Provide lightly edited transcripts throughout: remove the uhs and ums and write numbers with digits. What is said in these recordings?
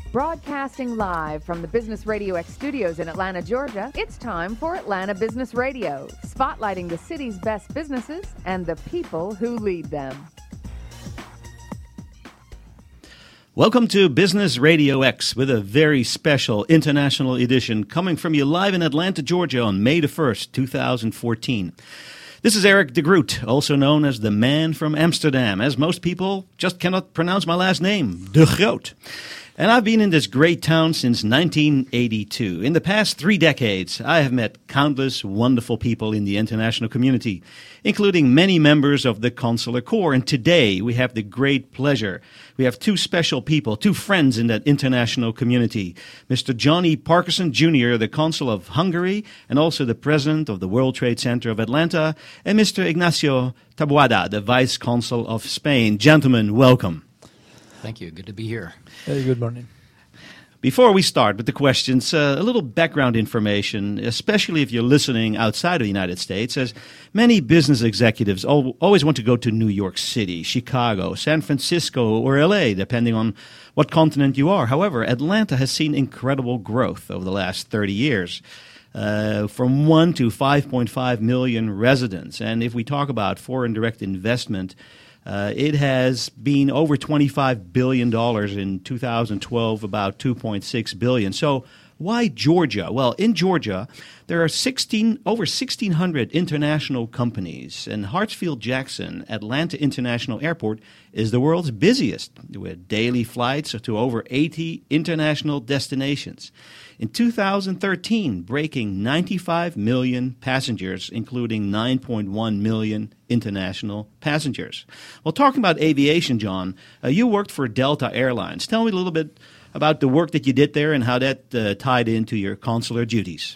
Broadcasting live from the Business Radio X studios in Atlanta, Georgia, it's time for Atlanta Business Radio, spotlighting the city's best businesses and the people who lead them. Welcome to Business Radio X with a very special international edition coming from you live in Atlanta, Georgia on May the 1st, 2014. This is Eric de Groot, also known as the man from Amsterdam, as most people just cannot pronounce my last name, de Groot. And I've been in this great town since 1982. In the past 3 decades, I have met countless wonderful people in the international community, including many members of the Consular Corps. And today, we have the great pleasure. We have 2 special people, 2 friends in that international community. Mr. Johnny Parkinson Jr., the Consul of Hungary, and also the President of the World Trade Center of Atlanta, and Mr. Ignacio Taboada, the Vice Consul of Spain. Gentlemen, welcome. Thank you. Good to be here. Hey, good morning. Before we start with the questions, a little background information, especially if you're listening outside of the United States, as many business executives always want to go to New York City, Chicago, San Francisco, or LA, depending on what continent you are. However, Atlanta has seen incredible growth over the last 30 years. From 1 to 5.5 million residents. And if we talk about foreign direct investment, it has been over $25 billion in 2012, about $2.6 billion. So why Georgia? Well, in Georgia, there are over 1,600 international companies, and Hartsfield-Jackson Atlanta International Airport is the world's busiest, with daily flights to over 80 international destinations. In 2013, breaking 95 million passengers, including 9.1 million international passengers. Well, talking about aviation, John, you worked for Delta Airlines. Tell me a little bit about the work that you did there and how that tied into your consular duties.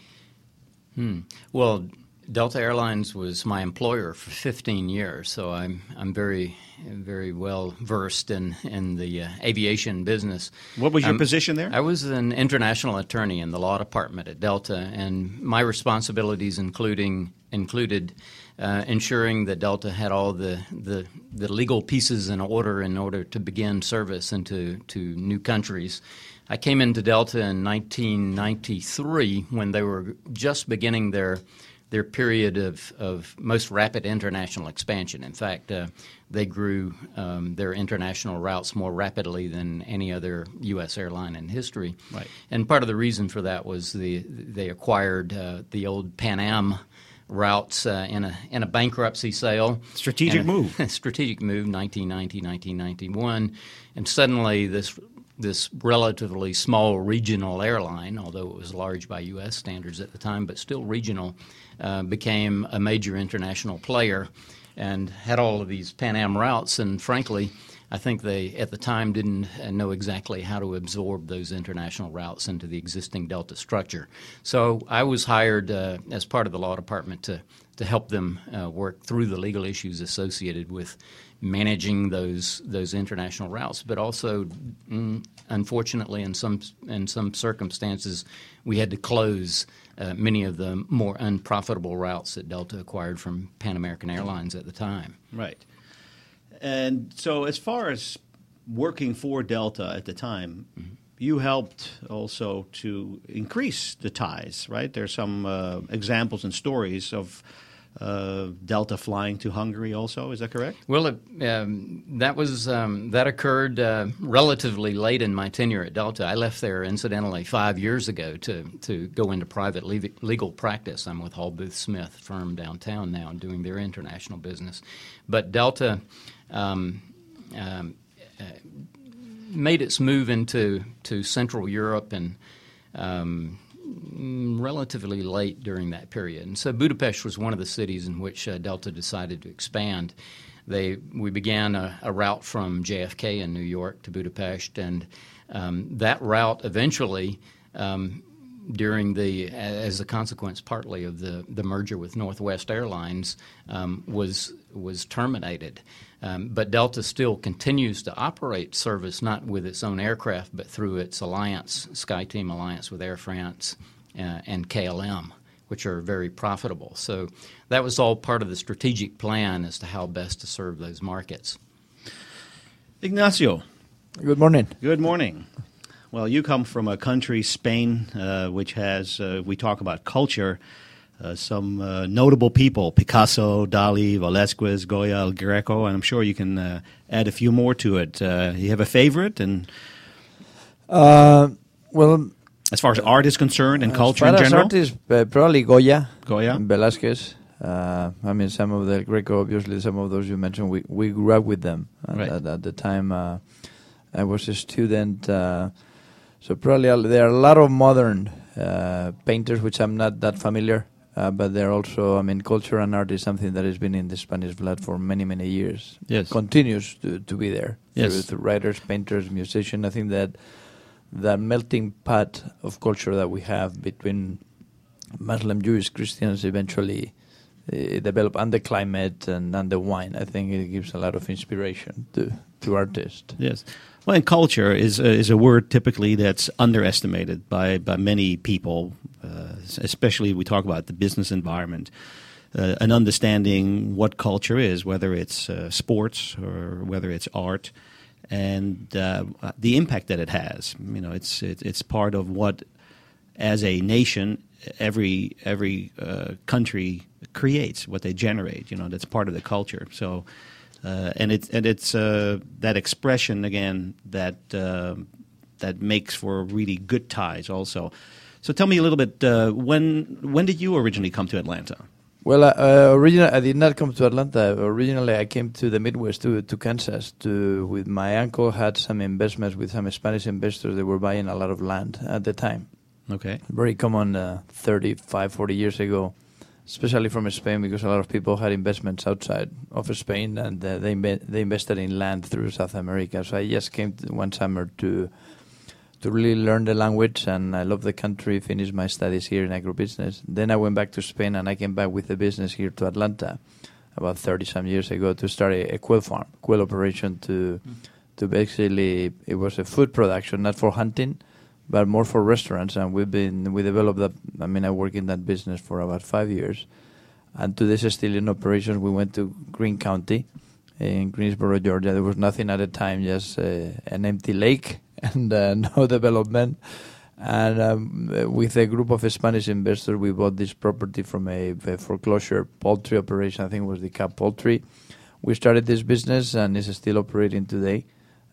Well, Delta Airlines was my employer for 15 years, so I'm very, very well versed in the aviation business. What was your position there? I was an international attorney in the law department at Delta, and my responsibilities included ensuring that Delta had all the legal pieces in order to begin service into new countries. I came into Delta in 1993 when they were just beginning their period of most rapid international expansion. In fact, they grew their international routes more rapidly than any other U.S. airline in history. Right. And part of the reason for that was they acquired the old Pan Am routes in a bankruptcy sale. Strategic move. Strategic move, 1990, 1991. And suddenly this relatively small regional airline, although it was large by U.S. standards at the time, but still regional, became a major international player and had all of these Pan Am routes. And frankly, I think they, at the time, didn't know exactly how to absorb those international routes into the existing Delta structure. So I was hired as part of the law department to help them work through the legal issues associated with managing those international routes, but also, unfortunately, in some circumstances, we had to close many of the more unprofitable routes that Delta acquired from Pan American Airlines at the time. Right. And so as far as working for Delta at the time, you helped also to increase the ties, right? There's some examples and stories of Delta flying to Hungary also. Is that correct? Well, that occurred relatively late in my tenure at Delta. I left there, incidentally, 5 years ago to go into private legal practice. I'm with Hall Booth Smith, firm downtown now, doing their international business. But Delta made its move into Central Europe and relatively late during that period. And so Budapest was one of the cities in which Delta decided to expand. We began a route from JFK in New York to Budapest, and that route eventually, as a consequence partly of the merger with Northwest Airlines, was terminated. But Delta still continues to operate service not with its own aircraft, but through its alliance, SkyTeam alliance with Air France and KLM, which are very profitable. So that was all part of the strategic plan as to how best to serve those markets. Ignacio. Good morning. Good morning. Well, you come from a country, Spain, which has, we talk about culture, some notable people, Picasso, Dali, Velázquez, Goya, El Greco, and I'm sure you can add a few more to it. You have a favorite? And well, as far as art is concerned and culture in general? As art is probably Goya, and Velázquez. I mean, some of the Greco, obviously, some of those you mentioned, we grew up with them. And at the time, I was a student. So probably there are a lot of modern painters, which I'm not that familiar. But they're also, I mean, culture and art is something that has been in the Spanish blood for many, many years. Yes. Continues to be there. Yes. Through writers, painters, musicians. I think that melting pot of culture that we have between Muslim, Jewish, Christians eventually develop, and the climate and the wine. I think it gives a lot of inspiration to artists. Yes. Well, and culture is a word typically that's underestimated by many people, especially we talk about the business environment, and understanding what culture is, whether it's sports or whether it's art, and the impact that it has. You know, it's part of what, as a nation, every country creates, what they generate. You know, that's part of the culture. So. And it's that expression again that makes for really good ties also. So tell me a little bit, when did you originally come to Atlanta? Well, originally I did not come to Atlanta. Originally I came to the Midwest, to Kansas. With my uncle had some investments with some Spanish investors. They were buying a lot of land at the time. Okay. Very common 35, 40 years ago. Especially from Spain, because a lot of people had investments outside of Spain, and they invested in land through South America. So I just came one summer to really learn the language, and I love the country, finished my studies here in agribusiness. Then I went back to Spain, and I came back with the business here to Atlanta about 30-some years ago to start a quail farm, quail operation to basically, it was a food production, not for hunting, but more for restaurants, and we developed that. I mean, I work in that business for about 5 years, and to this still in operations. We went to Greene County, in Greensboro, Georgia. There was nothing at the time, just an empty lake and no development. And with a group of Spanish investors, we bought this property from a foreclosure poultry operation. I think it was the Cap Poultry. We started this business, and it's still operating today.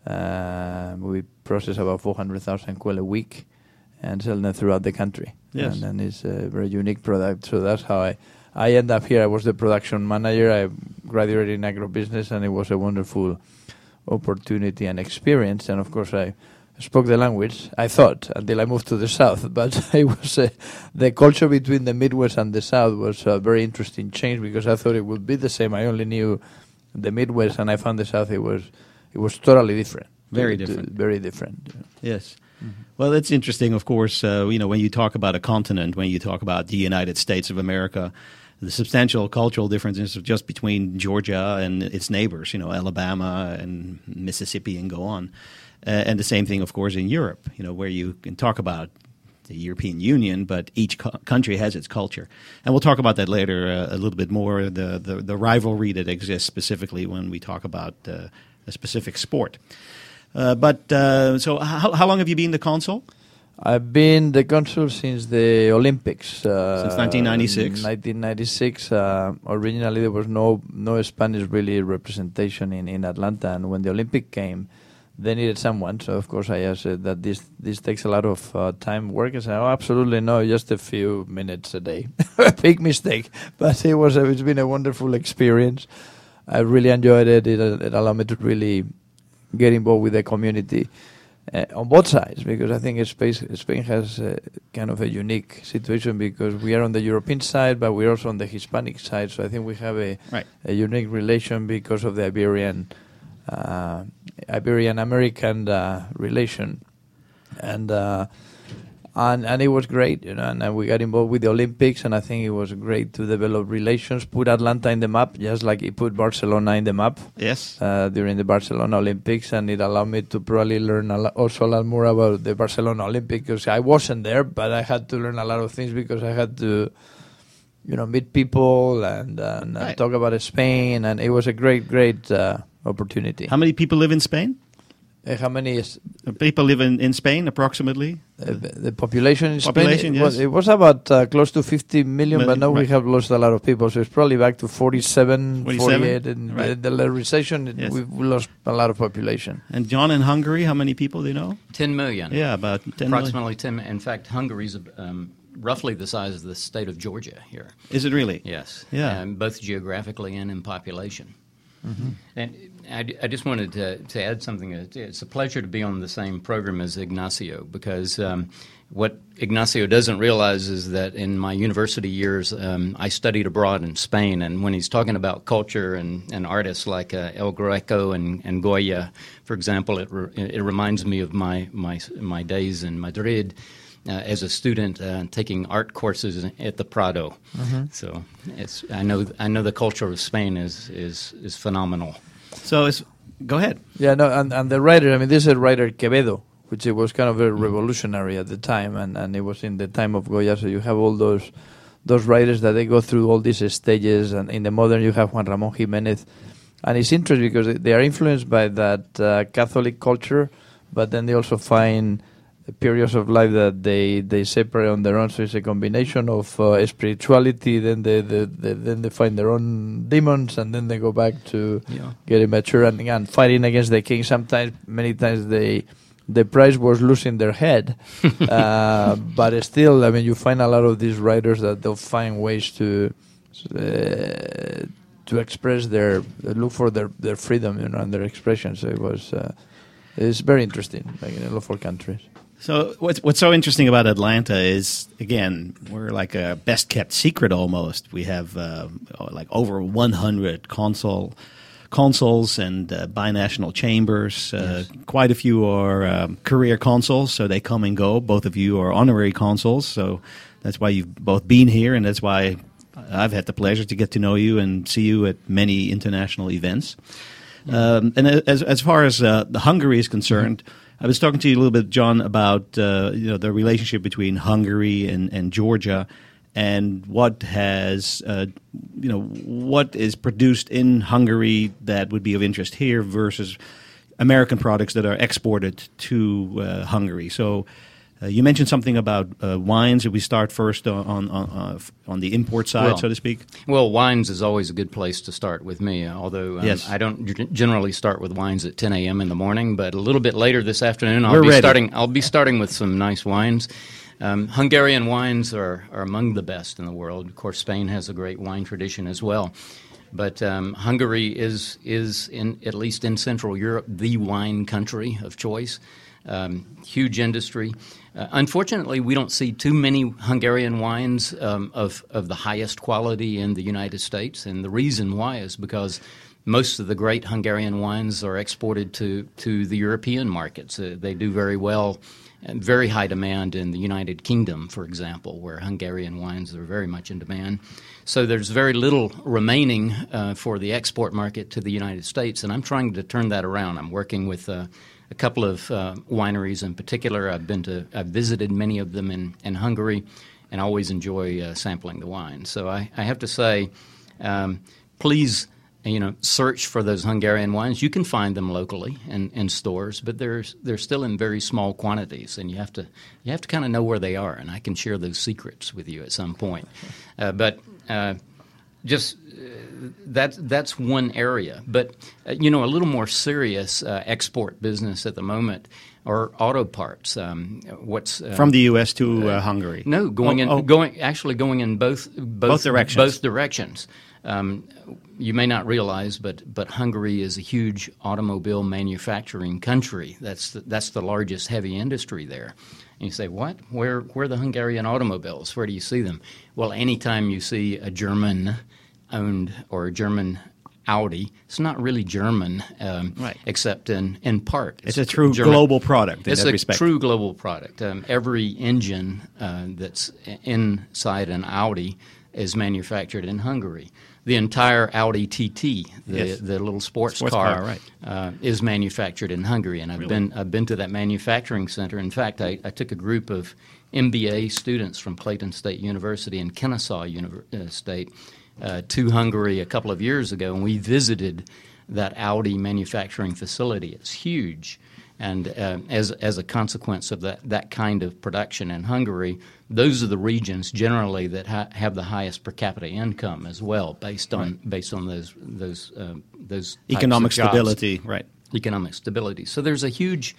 We process about 400,000 quail a week and sell them throughout the country. Yes. And it's a very unique product. So that's how I end up here. I was the production manager. I graduated in agribusiness, and it was a wonderful opportunity and experience. And of course, I spoke the language, I thought, until I moved to the South. But it was the culture between the Midwest and the South was a very interesting change, because I thought it would be the same. I only knew the Midwest, and I found the South, it was totally different. Very different. Very different. Yes. Mm-hmm. Well, it's interesting, of course, when you talk about a continent, when you talk about the United States of America, the substantial cultural differences just between Georgia and its neighbors, Alabama and Mississippi and go on. And the same thing, of course, in Europe, where you can talk about the European Union, but each country has its culture. And we'll talk about that later a little bit more, the rivalry that exists specifically when we talk about a specific sport. So how long have you been the consul? I've been the consul since the Olympics. Since 1996? 1996. Originally, there was no Spanish really representation in Atlanta, and when the Olympic came, they needed someone. So, of course, I asked that this takes a lot of time, work. I said, absolutely no, just a few minutes a day. A big mistake, but it's been a wonderful experience. I really enjoyed it. It allowed me to really get involved with the community on both sides, because I think Spain has kind of a unique situation, because we are on the European side, but we're also on the Hispanic side. So I think we have a unique relation because of the Iberian-American relation. And it was great, and we got involved with the Olympics, and I think it was great to develop relations, put Atlanta in the map, just like it put Barcelona in the map. Yes. During the Barcelona Olympics, and it allowed me to probably learn also a lot more about the Barcelona Olympics, because I wasn't there, but I had to learn a lot of things, because I had to, meet people and talk about Spain, and it was a great opportunity. How many people live in Spain? How many is People live in Spain, approximately? the population in Population, Spain? yes. It was about close to 50 million, but now we Right. have lost a lot of people. So it's probably back to 47, 47? 48. In Right. the recession, Yes. we've lost a lot of population. And John, in Hungary, how many people do you know? 10 million. Yeah, about 10 million. Approximately 10. In fact, Hungary's roughly the size of the state of Georgia here. Is it really? Yes. Yeah. Both geographically and in population. And I just wanted to add something. It's a pleasure to be on the same program as Ignacio, because what Ignacio doesn't realize is that in my university years, I studied abroad in Spain, and when he's talking about culture and artists like El Greco and Goya, for example, it reminds me of my days in Madrid. As a student, taking art courses at the Prado, so I know the culture of Spain is phenomenal. So go ahead. Yeah, no, and the writer, I mean, this is writer Quevedo, which it was kind of a revolutionary at the time, and it was in the time of Goya. So you have all those writers that they go through all these stages, and in the modern you have Juan Ramón Jiménez, and it's interesting because they are influenced by that Catholic culture, but then they also find periods of life that they separate on their own. So it's a combination of spirituality. Then they find their own demons, and then they go back to getting mature and fighting against the king. Many times the prize was losing their head, but still, I mean, you find a lot of these writers that they'll find ways to express look for their freedom, and their expression. So it's very interesting, like in all 4 countries. So what's so interesting about Atlanta is, again, we're like a best-kept secret almost. We have like over 100 consuls and binational chambers. Quite a few are career consuls, so they come and go. Both of you are honorary consuls, so that's why you've both been here, and that's why I've had the pleasure to get to know you and see you at many international events. And as far as Hungary is concerned, I was talking to you a little bit, John, about the relationship between Hungary and Georgia, and what has what is produced in Hungary that would be of interest here versus American products that are exported to Hungary. So you mentioned something about wines. If we start first on the import side, so to speak. Well, wines is always a good place to start with me, although yes. I don't generally start with wines at 10 a.m. in the morning, but a little bit later this afternoon I'll be starting with some nice wines. Hungarian wines are among the best in the world. Of course, Spain has a great wine tradition as well. But Hungary is at least in Central Europe, the wine country of choice. Huge industry. Unfortunately, we don't see too many Hungarian wines of the highest quality in the United States, and the reason why is because most of the great Hungarian wines are exported to the European markets. They do very well, and very high demand in the United Kingdom, for example, where Hungarian wines are very much in demand. So there's very little remaining for the export market to the United States, and I'm trying to turn that around. I'm working with a couple of wineries in particular. I've visited many of them in Hungary, and I always enjoy sampling the wine. So I have to say, please, search for those Hungarian wines. You can find them locally in stores, but they're still in very small quantities, and you have to kind of know where they are. And I can share those secrets with you at some point. That's one area. But a little more serious export business at the moment are auto parts. From the U.S. to Hungary? No, going in both directions. Both directions. You may not realize, but Hungary is a huge automobile manufacturing country. That's the largest heavy industry there. And you say, what? Where are the Hungarian automobiles? Where do you see them? Well, anytime you see a German-owned or a German Audi, it's not really German, right. Except in part. It's a true global product in that respect. It's a true global product. Every engine that's inside an Audi is manufactured in Hungary. The entire Audi TT, the little sports car, right. Is manufactured in Hungary, and I've been to that manufacturing center. In fact, I took a group of MBA students from Clayton State University and Kennesaw State to Hungary a couple of years ago, and we visited that Audi manufacturing facility. It's huge. And as a consequence of that kind of production in Hungary, those are the regions generally that have the highest per capita income as well, based on those economic stability, right? Economic stability. So there's a huge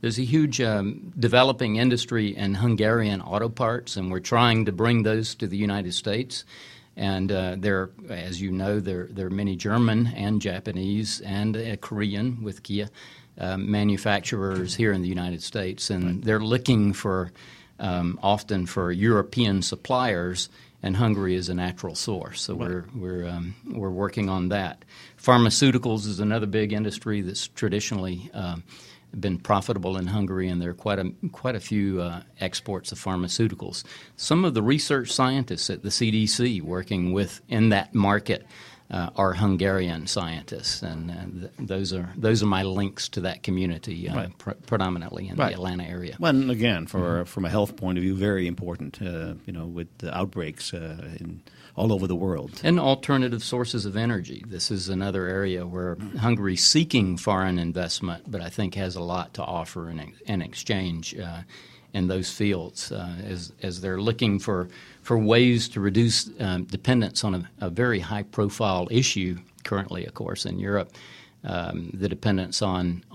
developing industry in Hungarian auto parts, and we're trying to bring those to the United States. And there, as you know, there are many German and Japanese and Korean with Kia manufacturers here in the United States, and they're looking for often for European suppliers, and Hungary is a natural source. So we're working on that. Pharmaceuticals is another big industry that's traditionally been profitable in Hungary, and there are quite a few exports of pharmaceuticals. Some of the research scientists at the CDC working in that market are Hungarian scientists, and those are my links to that community, predominantly in the Atlanta area. Well, and again, from a health point of view, very important. With the outbreaks all over the world, and alternative sources of energy. This is another area where Hungary's seeking foreign investment, but I think has a lot to offer in exchange in those fields, as they're looking for ways to reduce dependence on a very high-profile issue currently, of course, in Europe, the dependence on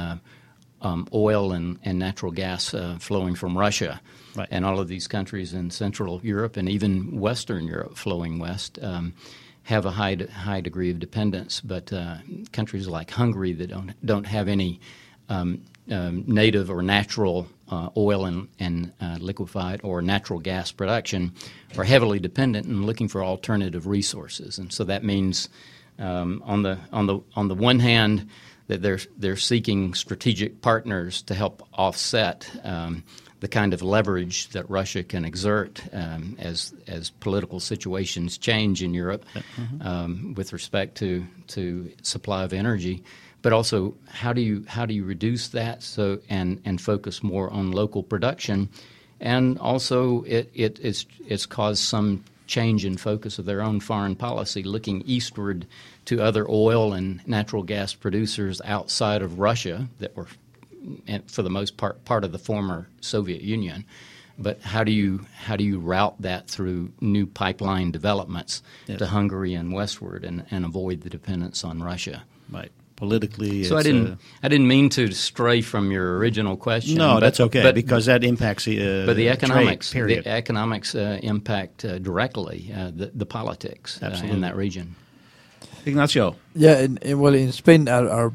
oil and natural gas flowing from Russia. Right. And all of these countries in Central Europe and even Western Europe flowing west have a high degree of dependence. But countries like Hungary that don't have any native or natural oil and liquefied or natural gas production are heavily dependent and looking for alternative resources. And so that means on the one hand that they're seeking strategic partners to help offset the kind of leverage that Russia can exert as political situations change in Europe with respect to supply of energy. But also, how do you reduce that and focus more on local production? And also, it's caused some change in focus of their own foreign policy, looking eastward to other oil and natural gas producers outside of Russia that were, for the most part of the former Soviet Union. But how do you route that through new pipeline developments to Hungary and westward and avoid the dependence on Russia? Right. Politically, so I didn't mean to stray from your original question. No, that's okay, because that impacts but the economics. Trade, period. The economics impact directly the politics in that region. Ignacio. Yeah, in Spain, our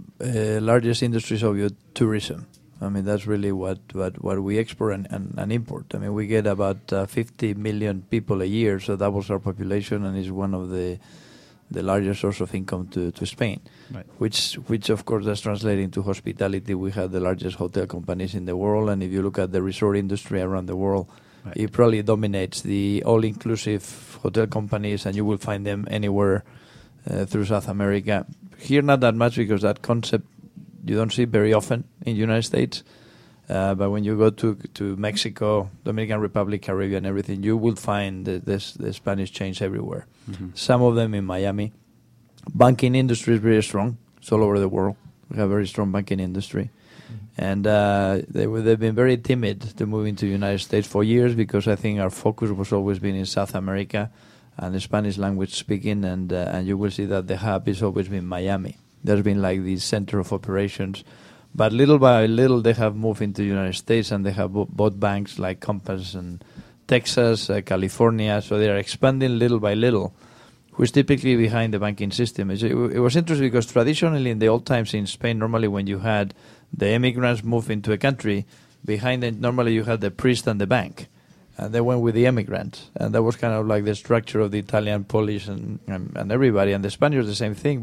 largest industry is obviously tourism. I mean, that's really what we export and import. I mean, we get about 50 million people a year, so doubles our population, and is one of the largest source of income to Spain, right. which of course is translating to hospitality. We have the largest hotel companies in the world, and if you look at the resort industry around the world, right. it probably dominates the all-inclusive hotel companies, and you will find them anywhere through South America. Here, not that much, because that concept you don't see very often in the United States. But when you go to Mexico, Dominican Republic, Caribbean, everything, you will find the Spanish chains everywhere. Mm-hmm. Some of them in Miami. Banking industry is very strong. It's all over the world. We have a very strong banking industry. Mm-hmm. And they've been very timid to move into the United States for years, because I think our focus was always been in South America and the Spanish language speaking, and you will see that the hub has always been Miami. There's been like the center of operations. But little by little, they have moved into the United States, and they have bought banks like Compass and Texas, California. So they are expanding little by little, which is typically behind the banking system. It was interesting because traditionally in the old times in Spain, normally when you had the immigrants move into a country, behind it normally you had the priest and the bank. And they went with the immigrants. And that was kind of like the structure of the Italian, Polish, and everybody. And the Spaniards, the same thing.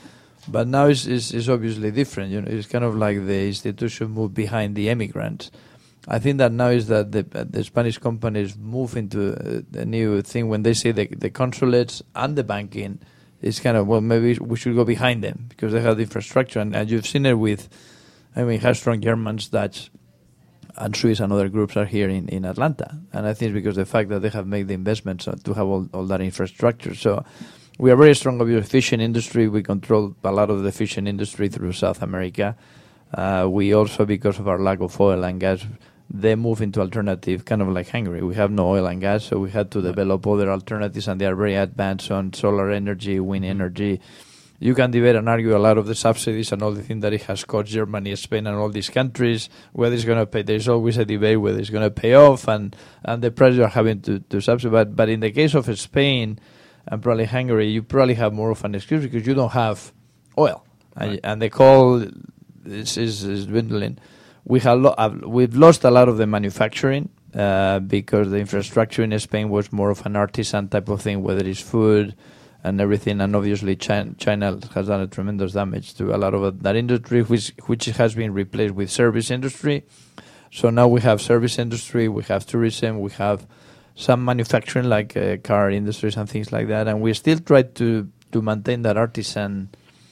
But now it's obviously different. You know, it's kind of like the institution moved behind the immigrants. I think that now is that the Spanish companies move into a new thing when they say the consulates and the banking. It's kind of, well, maybe we should go behind them because they have the infrastructure. And you've seen it with, I mean, how strong Germans, Dutch, and Swiss and other groups are here in Atlanta. And I think it's because the fact that they have made the investments to have all that infrastructure. So we are very strong of the fishing industry. We control a lot of the fishing industry through South America. We also, because of our lack of oil and gas, they move into alternative, kind of like Hungary. We have no oil and gas, so we had to develop other alternatives, and they are very advanced on solar energy, wind energy. You can debate and argue a lot of the subsidies and all the things that it has cost Germany, Spain, and all these countries, whether it's going to pay. There's always a debate whether it's going to pay off, and the price you're having to subsidize. But in the case of Spain and probably Hungary, you probably have more of an excuse because you don't have oil, and the coal is dwindling. We've lost a lot of the manufacturing because the infrastructure in Spain was more of an artisan type of thing, whether it's food and everything, and obviously China has done a tremendous damage to a lot of that industry, which has been replaced with service industry. So now we have service industry, we have tourism, we have some manufacturing like car industries and things like that, and we still try to maintain that artisan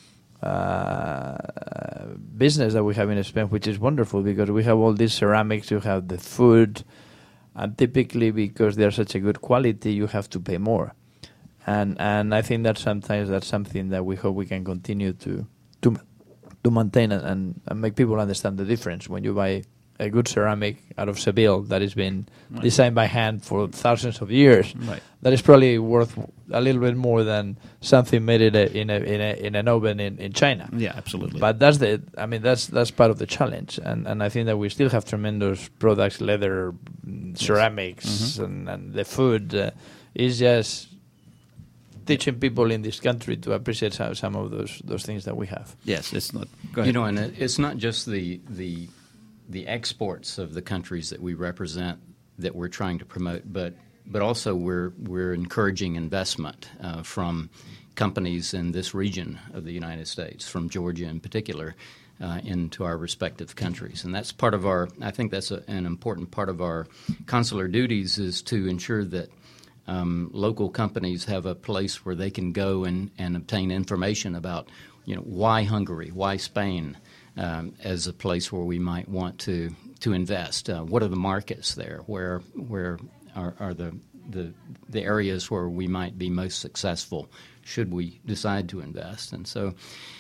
business that we have in Spain, which is wonderful because we have all these ceramics, you have the food, and typically because they are such a good quality, you have to pay more. And I think that sometimes that's something that we hope we can continue to maintain and make people understand the difference when you buy a good ceramic out of Seville that has been designed by hand for thousands of years. Right. That is probably worth a little bit more than something made in an oven in China. Yeah, absolutely. But that's part of the challenge, and I think that we still have tremendous products, leather, ceramics, and the food is just teaching people in this country to appreciate some of those things that we have. Yes, it's not. Go ahead. And it's not just the exports of the countries that we represent that we're trying to promote, but also we're encouraging investment from companies in this region of the United States, from Georgia in particular, into our respective countries. And that's part of our, I think that's an important part of our consular duties, is to ensure that local companies have a place where they can go and obtain information about, why Hungary, why Spain, as a place where we might want to invest. What are the markets there? Where are the areas where we might be most successful should we decide to invest? And so,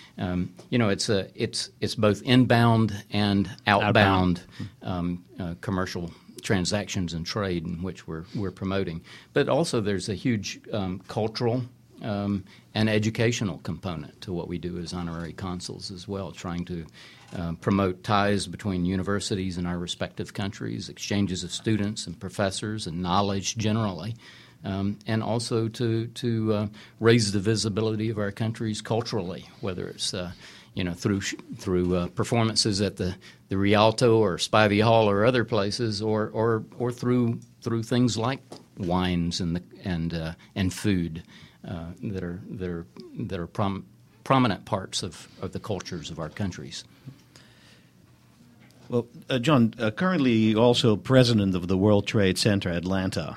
it's both inbound and outbound. Commercial transactions and trade in which we're promoting. But also there's a huge cultural and educational component to what we do as honorary consuls as well, trying to promote ties between universities in our respective countries, exchanges of students and professors and knowledge generally, and also to raise the visibility of our countries culturally, whether it's through performances at the Rialto or Spivey Hall or other places, or through things like wines and food that are prominent parts of the cultures of our countries. Well, John, currently also president of the World Trade Center Atlanta.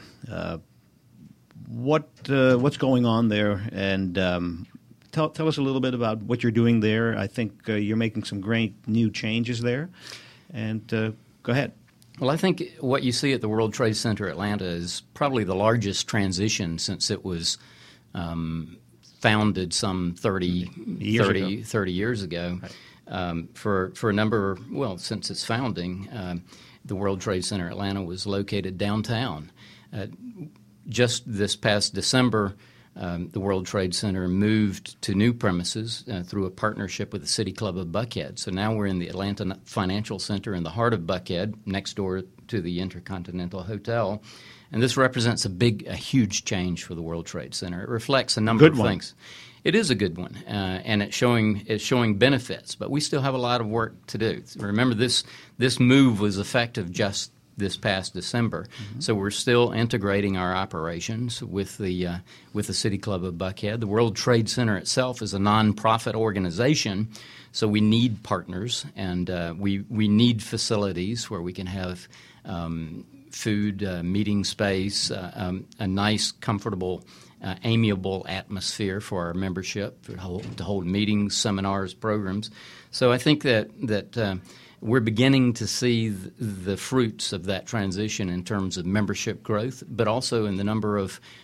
What's going on there, and tell us a little bit about what you're doing there. I think you're making some great new changes there, and go ahead. Well, I think what you see at the World Trade Center Atlanta is probably the largest transition since it was founded some 30 years ago. Right. For a number, since its founding, the World Trade Center Atlanta was located downtown. Just this past December, the World Trade Center moved to new premises through a partnership with the City Club of Buckhead. So now we're in the Atlanta Financial Center in the heart of Buckhead, next door to the Intercontinental Hotel. And this represents a huge change for the World Trade Center. It reflects a number of things. It is a good one, and it's showing benefits, but we still have a lot of work to do. Remember, this move was effective just this past December, so we're still integrating our operations with the City Club of Buckhead. The World Trade Center itself is a nonprofit organization, so we need partners, and we need facilities where we can have food, meeting space, a nice, comfortable, amiable atmosphere for our membership to hold meetings, seminars, programs. So I think that we're beginning to see the fruits of that transition in terms of membership growth, but also in the number of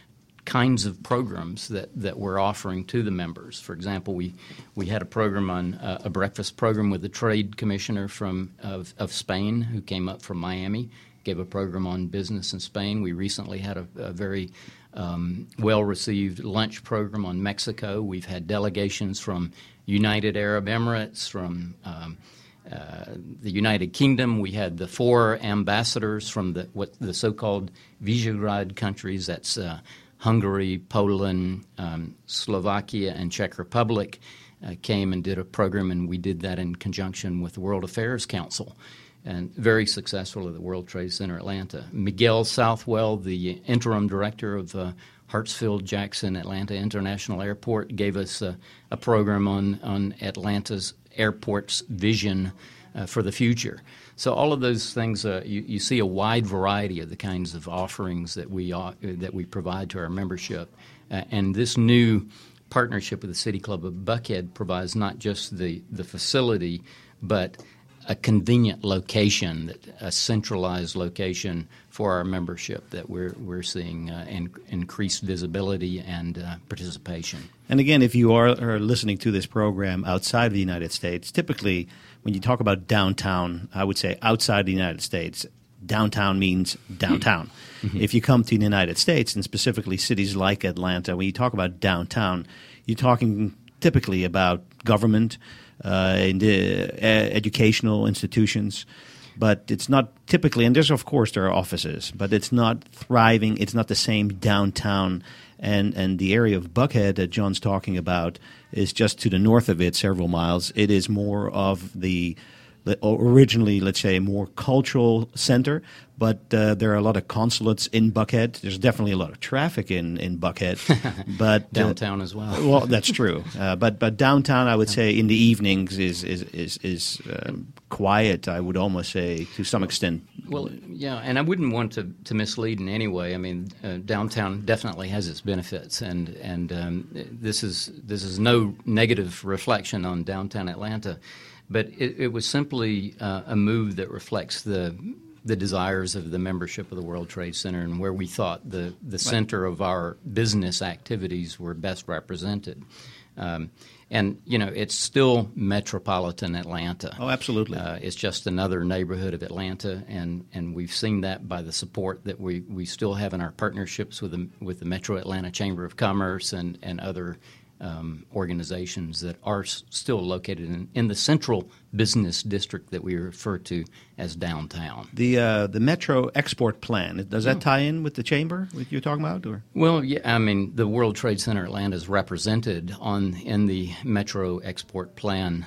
kinds of programs that we're offering to the members. For example, we had a program on a breakfast program with the trade commissioner of Spain who came up from Miami, gave a program on business in Spain. We recently had a very well-received lunch program on Mexico. We've had delegations from United Arab Emirates, from the United Kingdom. We had the 4 ambassadors from the so-called Visegrad countries. That's Hungary, Poland, Slovakia, and Czech Republic came and did a program, and we did that in conjunction with the World Affairs Council, and very successful at the World Trade Center Atlanta. Miguel Southwell, the interim director of Hartsfield-Jackson Atlanta International Airport, gave us a program on Atlanta's airport's vision for the future. So all of those things, you see a wide variety of the kinds of offerings that we provide to our membership. And this new partnership with the City Club of Buckhead provides not just the facility, but a convenient location, a centralized location for our membership that we're seeing increased visibility and participation. And again, if you are listening to this program outside of the United States, typically when you talk about downtown, I would say outside the United States, downtown means downtown. Mm-hmm. If you come to the United States, and specifically cities like Atlanta, when you talk about downtown, you're talking typically about government, educational institutions, but it's not typically, and there are offices, but it's not thriving, it's not the same downtown, and the area of Buckhead that John's talking about is just to the north of it, several miles. It is more of the originally, let's say, a more cultural center, but there are a lot of consulates in Buckhead. There's definitely a lot of traffic in Buckhead, but downtown as well. Well, that's true. But downtown, I would say, in the evenings is quiet. I would almost say to some extent. Well, yeah, and I wouldn't want to mislead in any way. I mean, downtown definitely has its benefits, and this is no negative reflection on downtown Atlanta. But it was simply a move that reflects the desires of the membership of the World Trade Center and where we thought the center of our business activities were best represented. And, it's still metropolitan Atlanta. Oh, absolutely. It's just another neighborhood of Atlanta, and we've seen that by the support that we still have in our partnerships with the Metro Atlanta Chamber of Commerce and other organizations that are still located in the central business district that we refer to as downtown. The Metro Export Plan, does that tie in with the chamber that you're talking about? Or? Well, yeah, I mean, the World Trade Center Atlanta is represented in the Metro Export Plan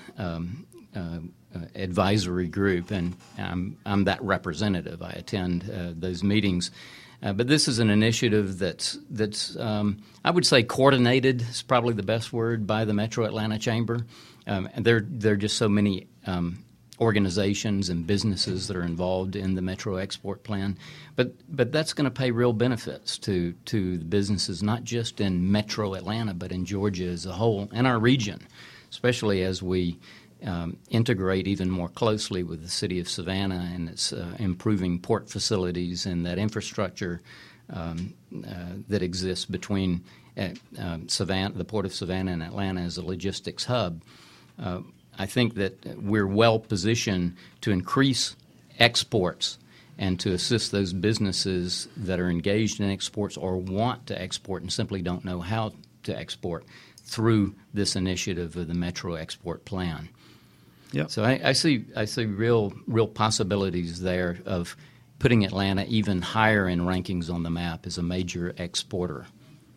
advisory group, and I'm that representative. I attend those meetings. But this is an initiative that's I would say coordinated is probably the best word by the Metro Atlanta Chamber. And there are just so many organizations and businesses that are involved in the Metro Export Plan. But that's going to pay real benefits to the businesses, not just in Metro Atlanta, but in Georgia as a whole and our region, especially as we integrate even more closely with the city of Savannah and its improving port facilities and that infrastructure that exists between Savannah, the Port of Savannah and Atlanta as a logistics hub. I think that we're well positioned to increase exports and to assist those businesses that are engaged in exports or want to export and simply don't know how to export through this initiative of the Metro Export Plan. Yep. So I see real possibilities there of putting Atlanta even higher in rankings on the map as a major exporter.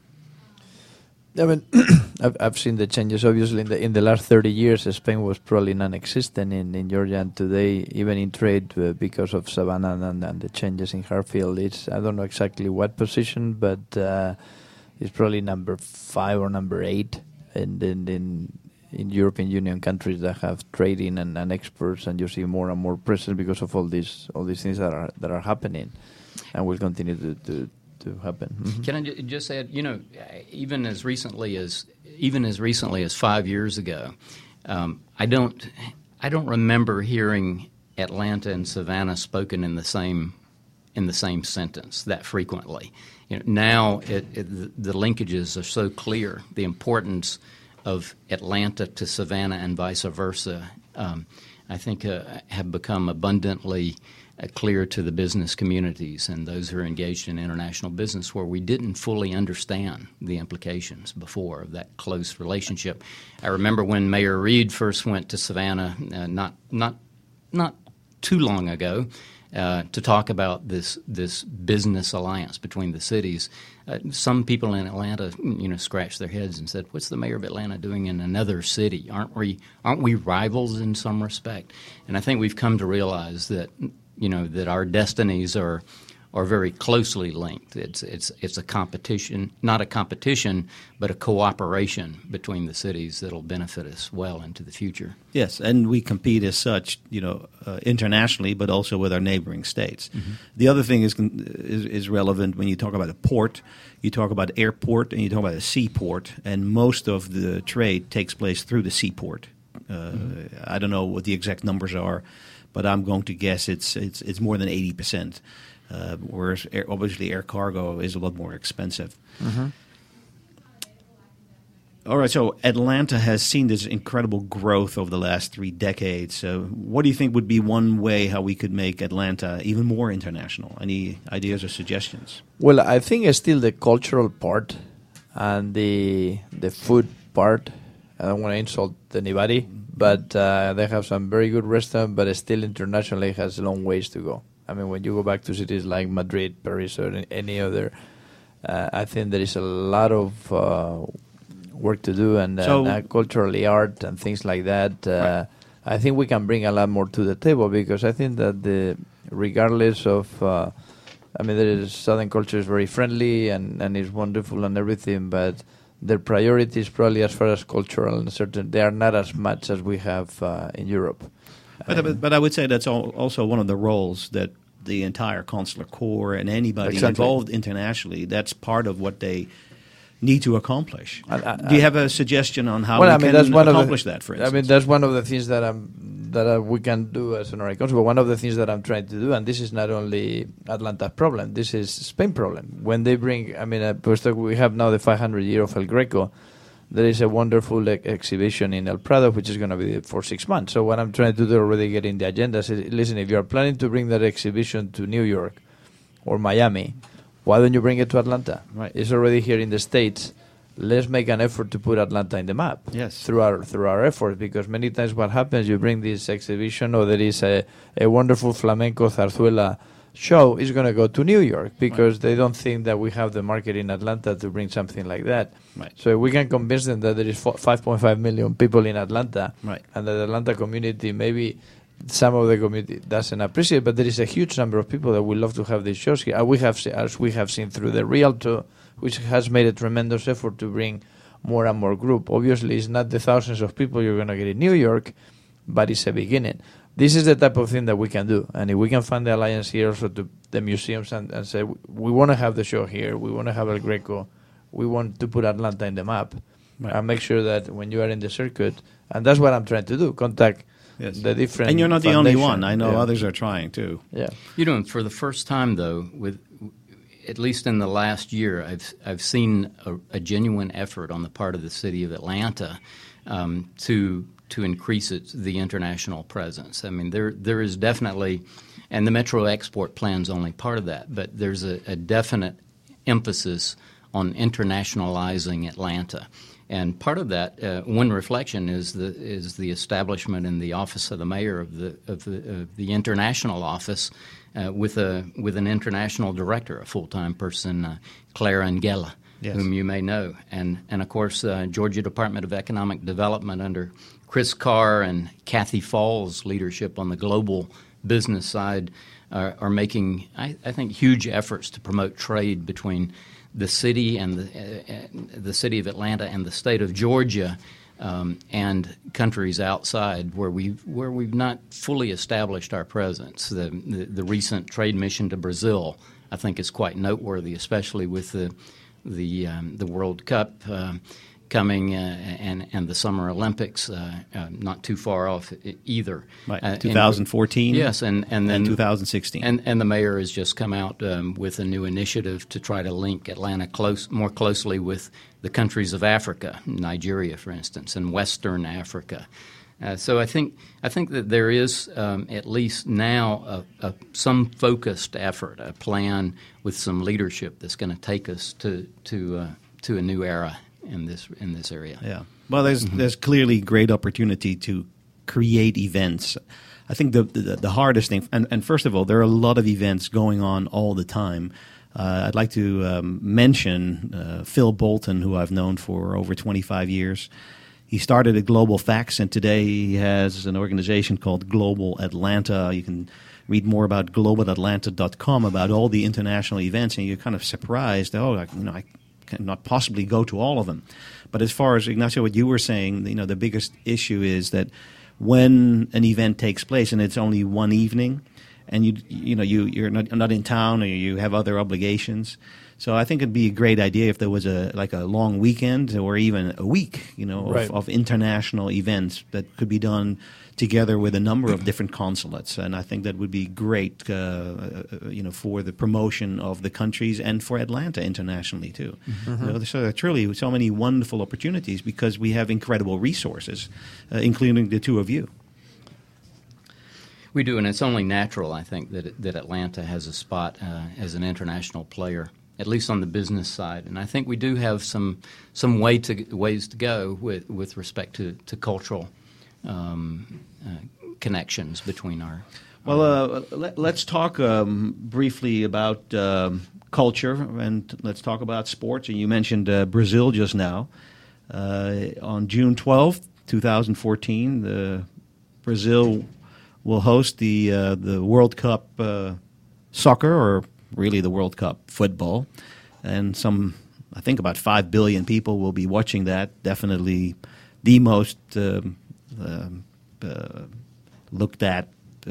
I mean, I've seen the changes. Obviously, in the last 30 years, Spain was probably non-existent in Georgia, and today, even in trade, because of Savannah and the changes in Hartsfield, it's I don't know exactly what position, but it's probably number 5 or number 8 in European Union countries that have trading and exports, and you see more and more presence because of all these things that are happening, and will continue to happen. Mm-hmm. Can I just add? Even as recently as 5 years ago, I don't remember hearing Atlanta and Savannah spoken in the in the same sentence that frequently. Now the linkages are so clear. The importance of Atlanta to Savannah and vice versa, I think, have become abundantly clear to the business communities and those who are engaged in international business, where we didn't fully understand the implications before of that close relationship. I remember when Mayor Reed first went to Savannah, not too long ago, to talk about this business alliance between the cities. Some people in Atlanta, scratched their heads and said, "What's the mayor of Atlanta doing in another city? Aren't we rivals in some respect?" And I think we've come to realize that that our destinies are very closely linked. It's a competition, not a competition, but a cooperation between the cities that'll benefit us well into the future. Yes, and we compete as such, internationally, but also with our neighboring states. Mm-hmm. The other thing is relevant when you talk about a port. You talk about airport and you talk about a seaport, and most of the trade takes place through the seaport. I don't know what the exact numbers are, but I'm going to guess it's more than 80%. Whereas obviously air cargo is a lot more expensive. Mm-hmm. All right, so Atlanta has seen this incredible growth over the last 3 decades. What do you think would be one way how we could make Atlanta even more international? Any ideas or suggestions? Well, I think it's still the cultural part and the food part. I don't want to insult anybody, but they have some very good restaurants, but still internationally has a long ways to go. I mean, when you go back to cities like Madrid, Paris, or any other, I think there is a lot of work to do, and culturally art and things like that. Right. I think we can bring a lot more to the table, because I think that regardless of, Southern culture is very friendly and is wonderful and everything, but their priorities probably as far as cultural and certain, they are not as much as we have in Europe. But I would say that's also one of the roles that the entire consular corps and anybody involved internationally, that's part of what they need to accomplish. Do you have a suggestion on how we can accomplish that, for instance? I mean, that's one of the things that we can do as an Honorary Consul. But one of the things that I'm trying to do, and this is not only Atlanta's problem, this is Spain's problem. When they bring, we have now the 500 year of El Greco. There is a wonderful exhibition in El Prado, which is going to be for 6 months. So what I'm trying to do already, get in the agenda, is, listen, if you're planning to bring that exhibition to New York or Miami, why don't you bring it to Atlanta? Right. It's already here in the States. Let's make an effort to put Atlanta in the map. Yes. Through our efforts, because many times what happens, you bring this exhibition, or there is a wonderful flamenco zarzuela show, is going to go to New York, because they don't think that we have the market in Atlanta to bring something like that. Right. So we can convince them that there is 5.5 million people in Atlanta, right, and that the Atlanta community, maybe some of the community doesn't appreciate, but there is a huge number of people that would love to have these shows here. As we have seen through the Rialto, which has made a tremendous effort to bring more and more group. Obviously, it's not the thousands of people you're going to get in New York, but it's a beginning. This is the type of thing that we can do. And if we can find the alliance here also to the museums and say, we want to have the show here, we want to have El Greco, we want to put Atlanta in the map, right, and make sure that when you are in the circuit, and that's what I'm trying to do, contact the different. And you're not the only one. I know others are trying too. Yeah. For the first time, though, at least in the last year, I've seen a genuine effort on the part of the city of Atlanta to increase the international presence. I mean, there is definitely, and the Metro Export Plan is only part of that, but there's a definite emphasis on internationalizing Atlanta. And part of that, one reflection is the establishment in the office of the mayor of the international office with an international director, a full-time person, Clara Angela, yes, whom you may know, and of course Georgia Department of Economic Development under Chris Carr and Kathy Fall's leadership on the global business side are making, I think, huge efforts to promote trade between the city and the city of Atlanta and the state of Georgia, and countries outside where we've not fully established our presence. The recent trade mission to Brazil, I think, is quite noteworthy, especially with the World Cup coming, and the Summer Olympics not too far off either. Right, 2014. Yes, and then 2016. And the mayor has just come out with a new initiative to try to link Atlanta more closely with the countries of Africa, Nigeria, for instance, and Western Africa. So I think that there is at least now some focused effort, a plan with some leadership that's going to take us to a new era in this area. Yeah. Well, there's clearly great opportunity to create events. I think the hardest thing, and first of all, there are a lot of events going on all the time. I'd like to mention Phil Bolton, who I've known for over 25 years. He started at Global Facts, and today he has an organization called Global Atlanta. You can read more about globalatlanta.com about all the international events, and you're kind of surprised. I cannot possibly go to all of them. But as far as, Ignacio, what you were saying, the biggest issue is that when an event takes place and it's only one evening, and you're not in town or you have other obligations. So I think it'd be a great idea if there was a long weekend or even a week, Right. of international events that could be done together with a number of different consulates. And I think that would be great, for the promotion of the countries and for Atlanta internationally too. Mm-hmm. So there are truly so many wonderful opportunities because we have incredible resources, including the two of you. We do, and it's only natural, I think, that Atlanta has a spot as an international player, at least on the business side. And I think we do have some ways to go with respect to cultural connections between our. Well, let's talk briefly about culture, and let's talk about sports. And you mentioned Brazil just now. On June 12th, 2014, Brazil will host the World Cup soccer, or really the World Cup football, and I think about 5 billion people will be watching that. Definitely the most looked at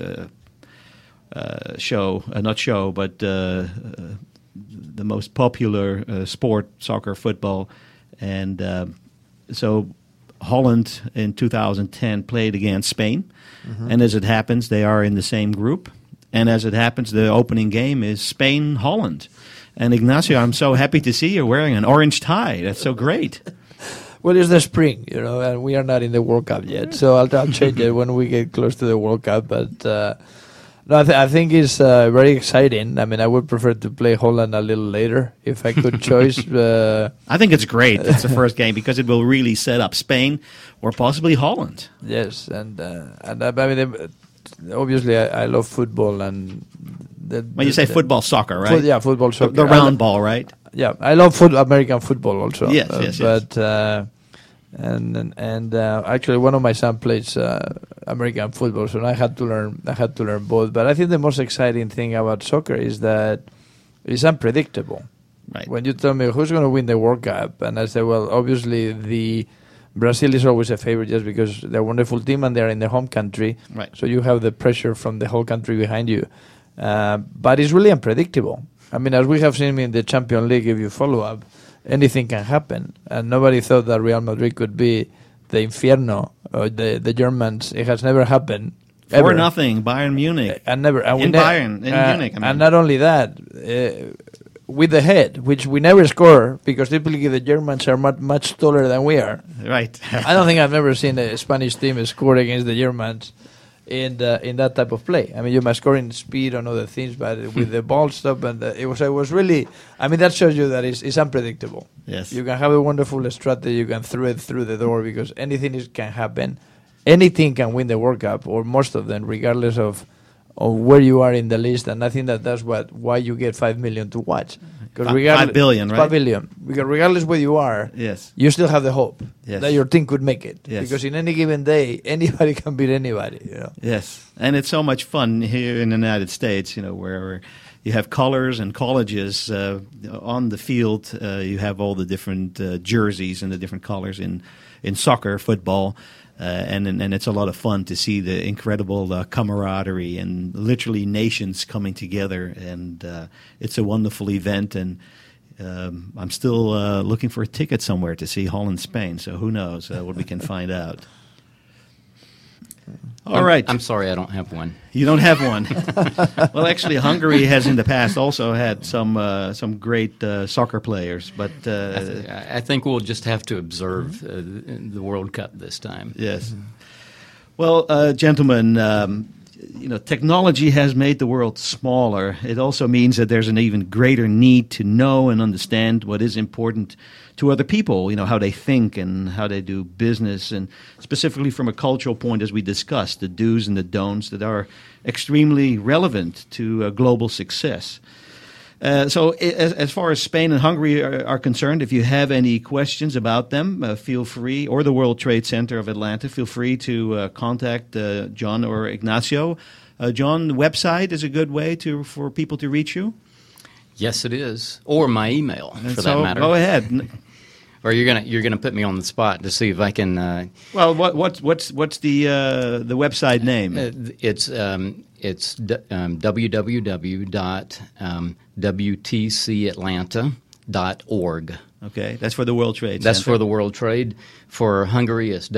the most popular sport, soccer, football, and so Holland in 2010 played against Spain, and as it happens, they are in the same group. And as it happens, the opening game is Spain-Holland. And Ignacio, I'm so happy to see you're wearing an orange tie. That's so great. Well, it's the spring, and we are not in the World Cup yet. So I'll change it when we get close to the World Cup. But no, I think it's very exciting. I mean, I would prefer to play Holland a little later if I could choose. I think it's great. It's the first game because it will really set up Spain or possibly Holland. Yes, and I mean, obviously I love football and. When you say football, soccer, right? Football, soccer. The round ball, right? Yeah, I love American football also. Yes. But actually, one of my son plays American football, so I had to learn both. But I think the most exciting thing about soccer is that it's unpredictable. Right. When you tell me who's going to win the World Cup, and I say, well, obviously Brazil is always a favorite just because they're a wonderful team and they're in their home country. Right. So you have the pressure from the whole country behind you. But it's really unpredictable. I mean, as we have seen in the Champions League, if you follow up, anything can happen. And nobody thought that Real Madrid could be the Infierno, or the Germans. It has never happened. 4-0, Bayern Munich. And never. And in Munich. I mean. And not only that, with the head, which we never score, because typically the Germans are much taller than we are. Right. I don't think I've never seen a Spanish team score against the Germans in that type of play. I mean, you must score in speed and other things, but with the ball stop, and it was really. I mean, that shows you that it's unpredictable. Yes. You can have a wonderful strategy. You can throw it through the door because anything can happen. Any team can win the World Cup, or most of them, regardless of where you are in the list. And I think that's why you get 5 million to watch. 5 billion, right? 5 billion. Because regardless where you are, yes, you still have the hope that your team could make it. Yes. Because in any given day, anybody can beat anybody. Yes, and it's so much fun here in the United States, where you have colors and colleges on the field. You have all the different jerseys and the different colors in soccer, football. And it's a lot of fun to see the incredible camaraderie and literally nations coming together, and it's a wonderful event. And I'm still looking for a ticket somewhere to see Holland, Spain, so who knows what we can find out. All right. I'm sorry I don't have one. You don't have one. Well, actually, Hungary has in the past also had some great soccer players, but I think we'll just have to observe the World Cup this time. Yes. Well, gentlemen, technology has made the world smaller. It also means that there's an even greater need to know and understand what is important to other people, how they think and how they do business, and specifically from a cultural point, as we discussed, the do's and the don'ts that are extremely relevant to global success. So as far as Spain and Hungary are concerned, if you have any questions about them, feel free, or the World Trade Center of Atlanta, feel free to contact John or Ignacio. John, the website is a good way for people to reach you? Yes, it is. Or my email, for that matter. Go ahead. Or you're gonna put me on the spot to see if I can. Well, what's the website name? It's www.wtcatlanta.org. Okay, that's for the World Trade Center. That's for the World Trade. For Hungary, it's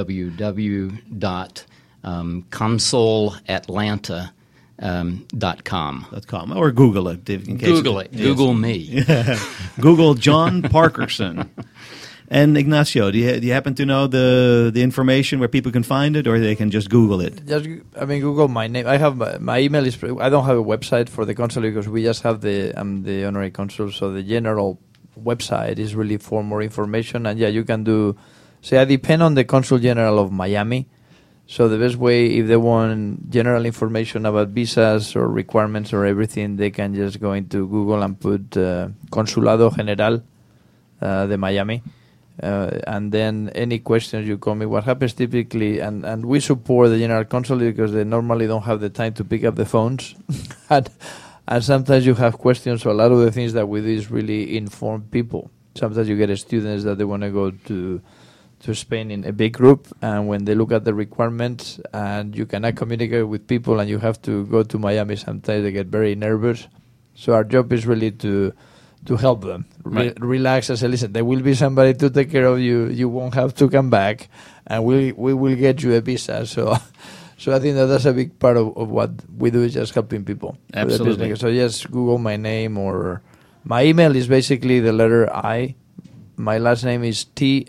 www.consolatlanta.com. Or Google it. Google it. Yes. Google me. Google John Parkerson. And Ignacio, do you happen to know the information where people can find it, or they can just Google it? Google my name. I have my email is. I don't have a website for the consul because we just have the honorary consul. So the general website is really for more information. And you can do. So I depend on the Consul General of Miami. So the best way, if they want general information about visas or requirements or everything, they can just go into Google and put Consulado General de Miami. And then any questions you call me. What happens typically, and we support the general consulate because they normally don't have the time to pick up the phones. and sometimes you have questions. So a lot of the things that we do is really inform people. Sometimes you get students that they want to go to Spain in a big group, and when they look at the requirements and you cannot communicate with people and you have to go to Miami, sometimes they get very nervous. So our job is really to help them relax and say, listen, there will be somebody to take care of you. You won't have to come back, and we will get you a visa. So I think that's a big part of what we do, is just helping people. Absolutely. So just Google my name, or my email is basically the letter I. My last name is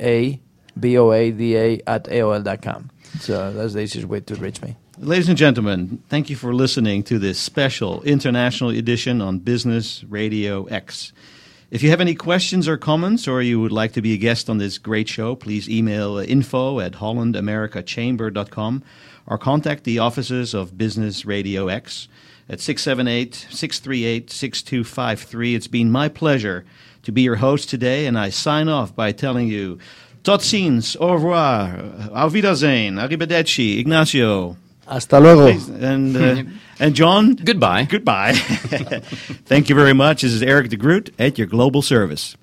TABOADA@AOL.com. So that's the easiest way to reach me. Ladies and gentlemen, thank you for listening to this special international edition on Business Radio X. If you have any questions or comments, or you would like to be a guest on this great show, please email info@hollandamericachamber.com or contact the offices of Business Radio X at 678-638-6253. It's been my pleasure to be your host today, and I sign off by telling you, tot ziens, au revoir, auf Wiedersehen, arrivederci, Ignacio. Hasta luego. And John? Goodbye. Goodbye. Thank you very much. This is Eric de Groot at your global service.